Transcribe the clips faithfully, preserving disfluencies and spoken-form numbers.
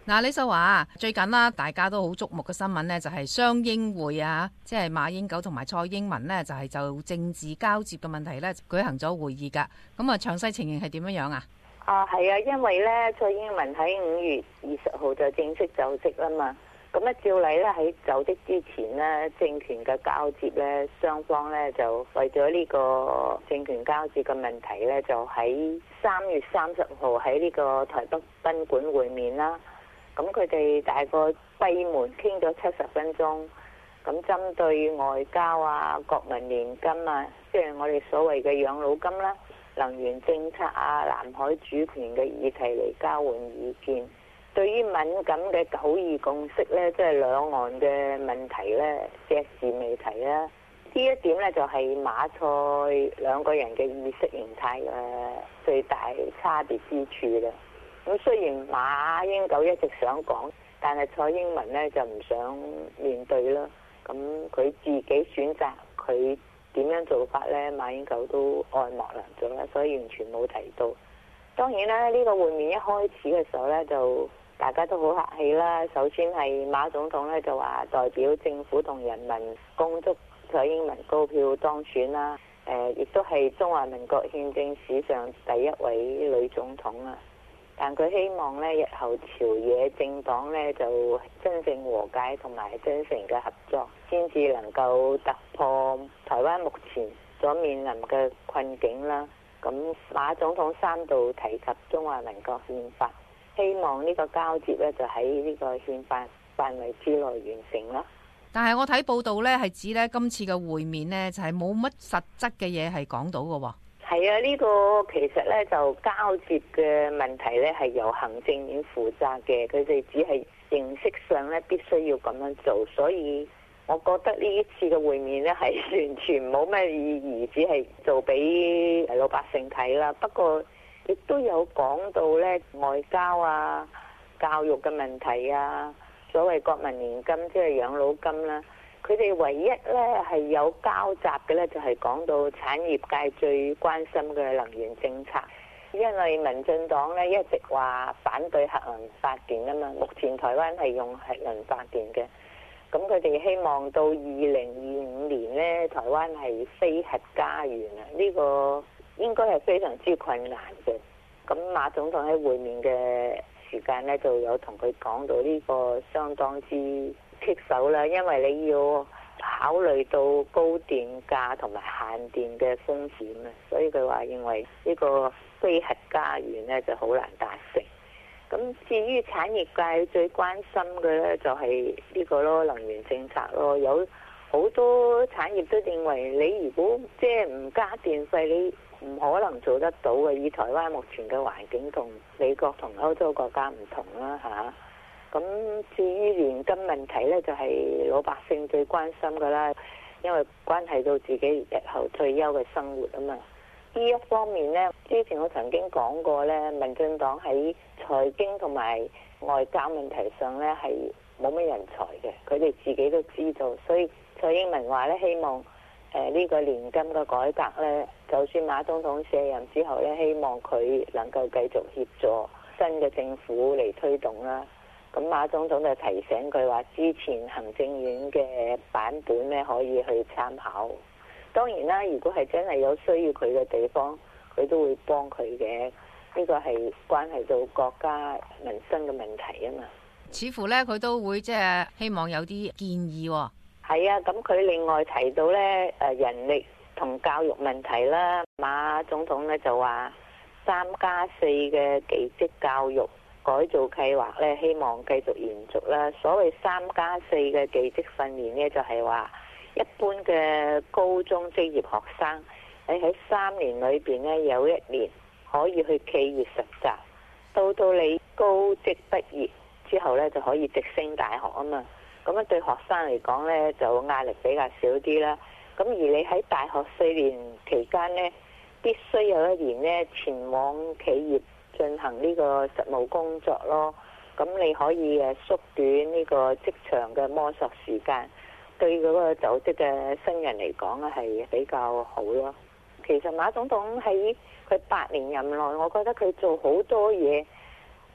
嗱，李秀華，最近啦，大家都好矚目嘅新聞呢，就係雙英會啊，即係馬英九同埋蔡英文呢，就係就政治交接嘅問題呢舉行咗會議噶。咁啊，詳細情形係點樣樣啊？ 啊，係啊，因為呢，蔡英文喺五月二十號就正式就職啦嘛。咁啊，照例咧喺就職之前呢，政權嘅交接呢，雙方呢就為咗呢個政權交接嘅問題呢，就喺三月三十號喺呢個台北賓館會面啦。咁佢哋大概閉門傾咗七十分鐘，咁針對外交啊、國民年金啊，即係我哋所謂嘅養老金啦、能源政策啊、南海主權嘅議題嚟交換意見。對於敏感嘅九二共識呢，即係兩岸嘅問題呢，隻字未提啦。呢一點呢，就係馬蔡兩個人嘅意識形態嘅最大差別之處啦。咁雖然馬英九一直想講，但係蔡英文呢就唔想面對啦。咁佢自己選擇佢點樣做法呢，馬英九都愛莫能助啦，所以完全冇提到。當然啦，呢個會面一開始嘅時候呢，就大家都好客氣啦。首先係馬總統呢，就話代表政府同人民恭祝蔡英文高票當選啦。誒、呃，亦都係中華民國憲政史上第一位女總統啦。但佢希望咧，日後朝野政黨咧就真正和解同埋真誠嘅合作，先至能夠突破台灣目前所面臨嘅困境啦。咁馬總統三度提及中華民國憲法，希望呢個交接咧就喺呢個憲法範圍之內完成啦。 但係我睇報道咧，係指咧今次嘅會面呢，就係冇乜實質嘅嘢係講到嘅喎。 係啊，呢個其實咧就交接嘅問題咧係由行政院負責嘅，佢哋只係形式上咧必須要咁樣做，所以我覺得呢一次嘅會面咧係完全冇咩意義，只係做俾老百姓睇啦。不過亦都有講到咧外交啊、教育嘅問題啊、所謂國民年金即係養老金啦。佢哋唯一咧係有交集嘅咧，就係講到產業界最關心嘅能源政策。因為民進黨咧一直話反對核能發電啊嘛，目前台灣係用核能發電嘅，咁佢哋希望到二零二五年咧，台灣係非核家園啊！呢個應該係非常之困難嘅。咁馬總統喺會面嘅時間咧，就有同佢講到呢個相當之棘手啦，因為你要考慮到高電價同埋限電嘅風險啊，所以佢話認為呢個非核家園咧就好難達成。咁至於產業界最關心嘅咧，就係呢個咯，能源政策咯。有好多產業都認為你如果即係唔加電費，你唔可能做得到嘅。以台灣目前嘅環境同美國同歐洲國家唔同啦嚇。咁至於年金問題呢，就係老百姓最關心㗎啦，因為關係到自己日後退休嘅生活啊嘛。呢一方面呢，之前我曾經講過呢，民進黨喺財經同埋外交問題上呢係冇乜人才嘅，佢哋自己都知道，所以蔡英文話呢，希望誒呢個年金嘅改革呢，就算馬總統卸任之後呢，希望佢能夠繼續協助新嘅政府嚟推動啦。咁馬總統就提醒佢話，之前行政院嘅版本咧可以去參考。當然啦，如果係真係有需要佢嘅地方，佢都會幫佢嘅。呢個係關係到國家民生嘅問題啊嘛。 似乎咧，佢都會即係希望有啲建議喎。係啊，咁佢另外提到咧誒人力同教育問題啦，馬總統咧就話三加四嘅技職教育改造計劃咧，希望繼續延續啦。所謂三加四嘅技職訓練咧，就係話一般嘅高中職業學生，你喺三年裏邊咧有一年可以去企業實習，到到你高職畢業之後咧就可以直升大學啊嘛。咁樣對學生嚟講咧就壓力比較少啲啦。咁而你喺大學四年期間咧，必須有一年咧前往企業進行呢個實務工作咯，咁你可以誒縮短呢個職場嘅摸索時間，對嗰個就職嘅新人嚟講咧係比較好咯。其實馬總統喺佢八年任內，我覺得佢做好多嘢，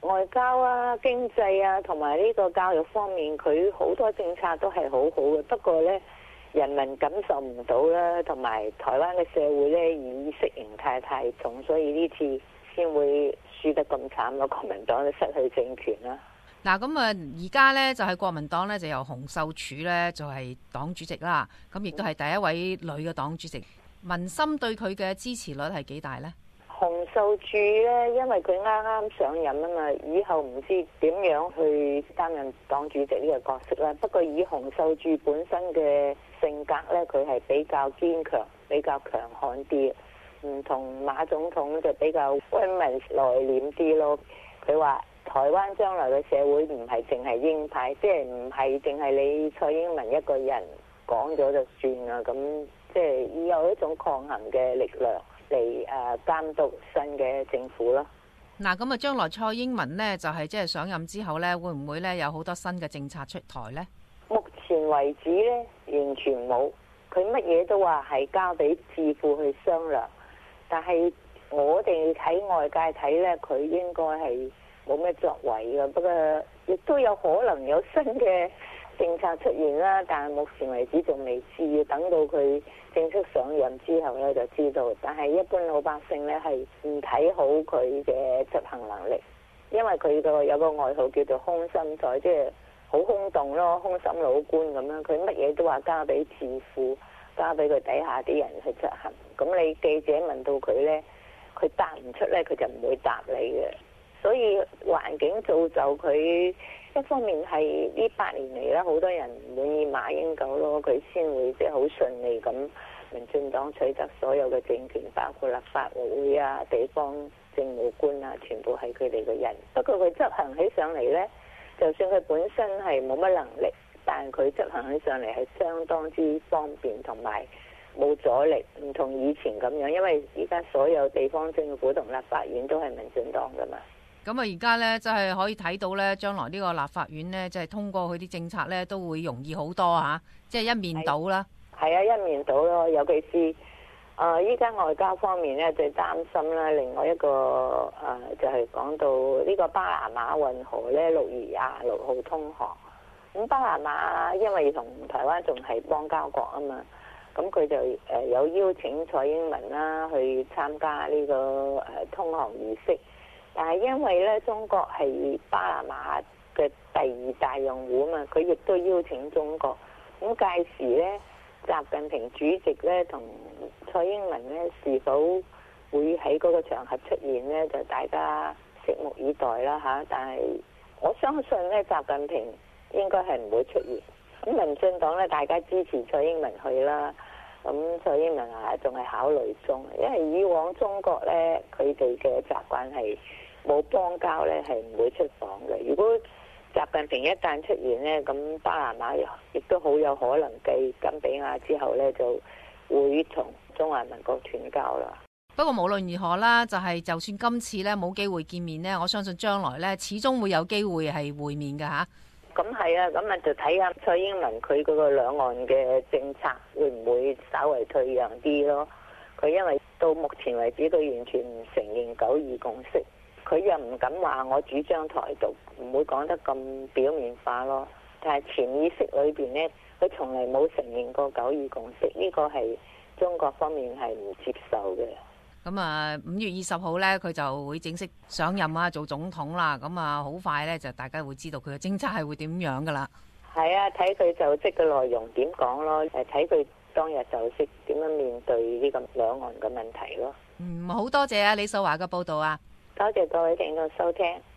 外交啊、經濟啊，同埋呢個教育方面，佢好多政策都係好好嘅。不過呢，人民感受唔到啦，同埋台灣嘅社會呢，意識形態太重，所以呢次先會輸得咁慘咯。國民黨都失去政權啦。 嗱，咁啊，而家呢，就係國民黨呢，就由洪秀柱呢，就係黨主席啦。咁亦都係第一位女嘅黨主席。民心對佢嘅支持率係幾大呢？ 洪秀柱呢，因為佢啱啱上任啊嘛，以後唔知點樣去擔任黨主席呢個角色啦。不過以洪秀柱本身嘅性格呢，佢係比較堅強，比較強悍啲，唔同馬總統就比較溫文內斂啲咯。佢話台灣將來嘅社會唔係淨係鷹派，即係唔係淨係你蔡英文一個人講咗就算啦，咁即係有一種抗衡嘅力量嚟誒監督新嘅政府咯。 嗱，咁啊，將來蔡英文呢，就係即係上任之後呢，會唔會呢有好多新嘅政策出台呢？ 目前為止呢，完全冇，佢乜嘢都話係交俾智庫去商量，但係我哋喺外界睇呢，佢應該係冇咩作為嘅。不過亦都有可能有新嘅政策出現啦，但係目前為止仲未知，要等到佢正式上任之後咧就知道。但係一般老百姓咧係唔睇好佢嘅執行能力，因為佢個有個外號叫做空心菜，即係好空洞咯，空心老官咁樣。佢乜嘢都話交俾智庫，交俾佢底下啲人去執行。咁你記者問到佢咧，佢答唔出咧，佢就唔會答你嘅。所以環境造就佢。一方面係呢八年嚟啦，好多人唔滿意馬英九咯，佢先會即係好順利咁，民進黨取得所有嘅政權，包括立法會啊、地方政務官啊，全部係佢哋嘅人。不過佢執行起上嚟呢，就算佢本身係冇乜能力，但係佢執行起上嚟係相當之方便同埋冇阻力，唔同以前咁樣。因為而家所有地方政府同立法院都係民進黨噶嘛。 咁啊，而家咧，即係可以睇到咧，將來呢個立法院咧，即係通過佢啲政策咧，都會容易好多嚇，即係一面倒啦。係啊， 一面倒咯。尤其是誒依家外交方面咧，最擔心啦。另外一個誒、呃、就係、是、講到呢個巴拿馬運河咧，六月廿六號通航。咁巴拿馬因為同台灣仲係邦交國啊嘛，咁佢就誒有邀請蔡英文啦去參加呢個誒通航儀式。但係因為咧，中國係巴拿馬嘅第二大用戶啊嘛，佢亦都邀請中國。咁屆時咧，習近平主席咧同蔡英文咧是否會喺嗰個場合出現咧，就大家拭目以待啦嚇。但係我相信咧，習近平應該係唔會出現。咁民進黨咧，大家支持蔡英文去啦。咁蔡英文啊，仲係考慮中，因為以往中國咧，佢哋嘅習慣係冇邦交咧，係唔會出訪嘅。如果習近平一旦出現咧，咁巴拿馬亦都好有可能繼甘比亞之後咧，就會同中華民國斷交啦。 不過無論如何啦，就係、是、就算今次咧冇機會見面咧，我相信將來咧始終會有機會係會面嘅嚇。 咁係啊，咁啊就睇下蔡英文佢嗰個兩岸嘅政策會唔會稍微退讓啲咯？佢因為到目前為止佢完全唔承認九二共識，佢又唔敢話我主張台獨，唔會講得咁表面化咯。但係潛意識裏邊呢，佢從嚟冇承認過九二共識，呢個係中國方面係唔接受嘅。 咁啊，五月二十號咧，佢就會正式上任啊，做總統啦。咁啊，好快咧，就大家會知道佢嘅政策係會點樣噶啦。係啊，睇佢就職嘅內容點講咯，誒，睇佢當日就職點樣面對呢個兩岸嘅問題咯。嗯，好多謝啊李素華嘅報道啊。多謝各位聽眾收聽。